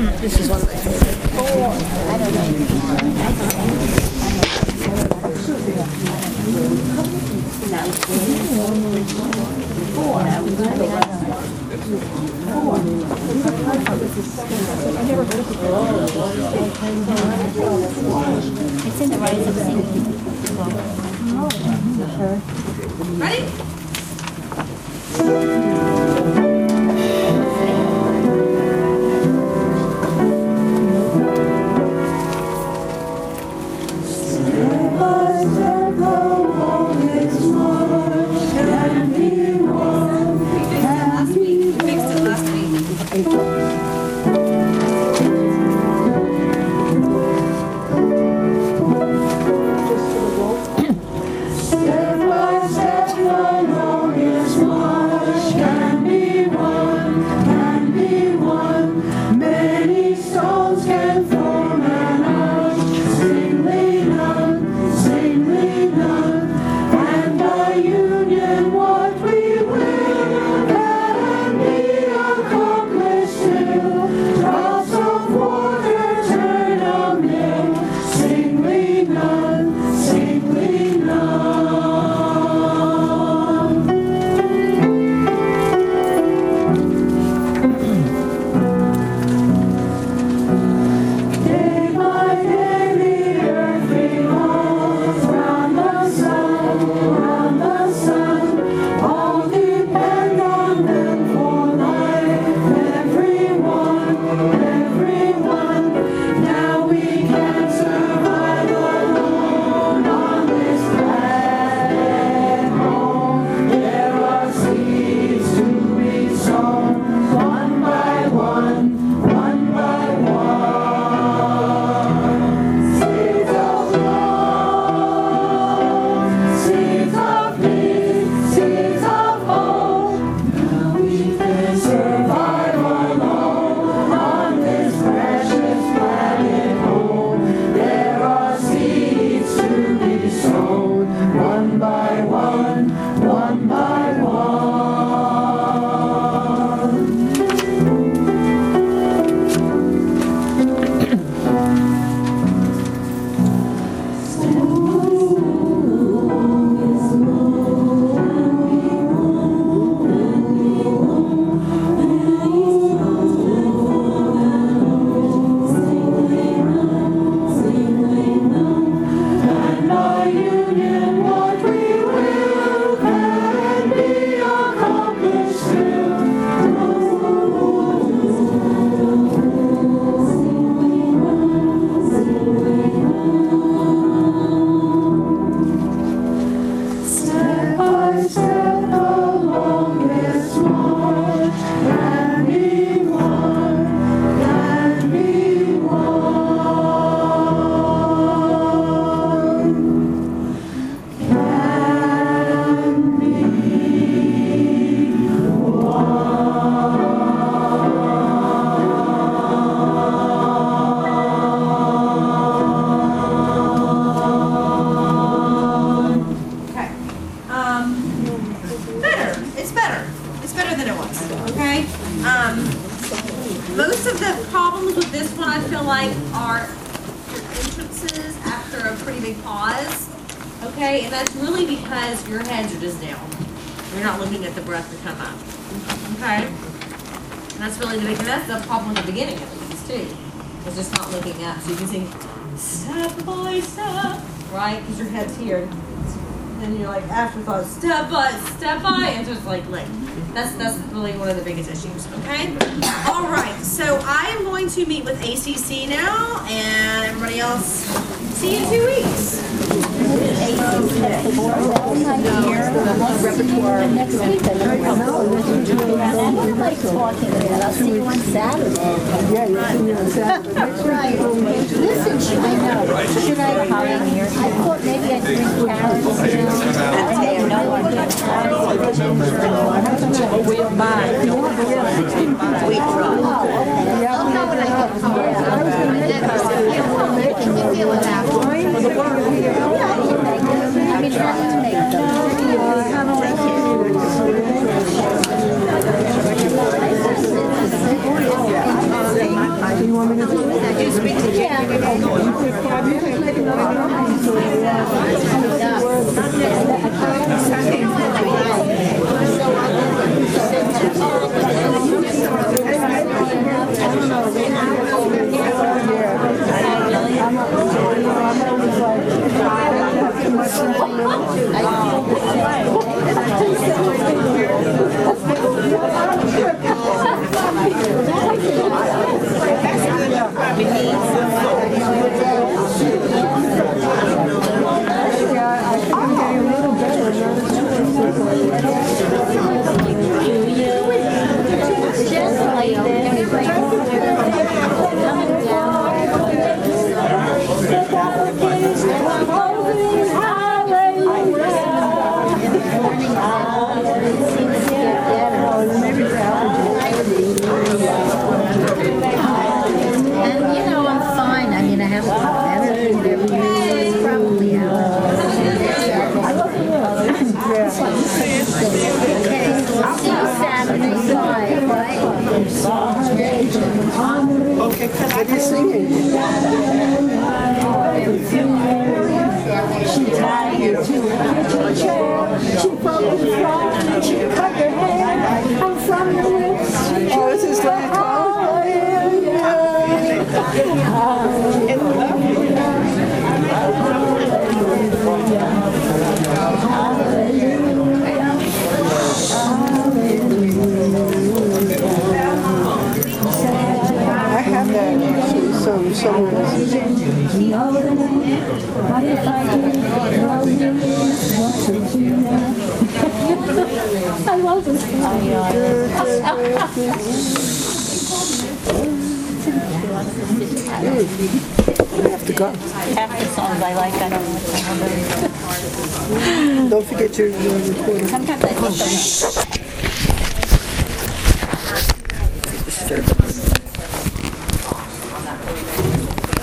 This is one of my favorites. I don't It's in the Rise of Ready? Most of the problems with this one, I feel like, are your entrances after a pretty big pause. Okay, and that's really because your heads are just down. You're not looking at the breath to come up. Okay, and that's really the big. And that's the problem in the beginning at least too. It's just not looking up. So you can see step by step, right? Because your head's here. And you're like afterthought, step by, and just like that's really one of the biggest issues. Okay. All right. So I am going to meet with ACC now, and everybody else. See you in 2 weeks. Repertoire next week. I don't like talking to that. I'll see you on Saturday. Yeah, you'll see me on Saturday. That's right. Listen, I know. Should I thought maybe I'd bring carrots. We'll buy. We try. I'll know what I You want me to do it? And you know, I'm fine. I mean, I have everything every day. It's probably Okay, so we'll see you Saturday, 5, right? Okay, what are you singing? She tired to the chair. She broke the front. She cut her hair. I'm from the lips. Oh, this is like I have that actually, so someone else. I love this song. I have to go. Half the songs I like, I don't like. Don't forget your recording. Sometimes I think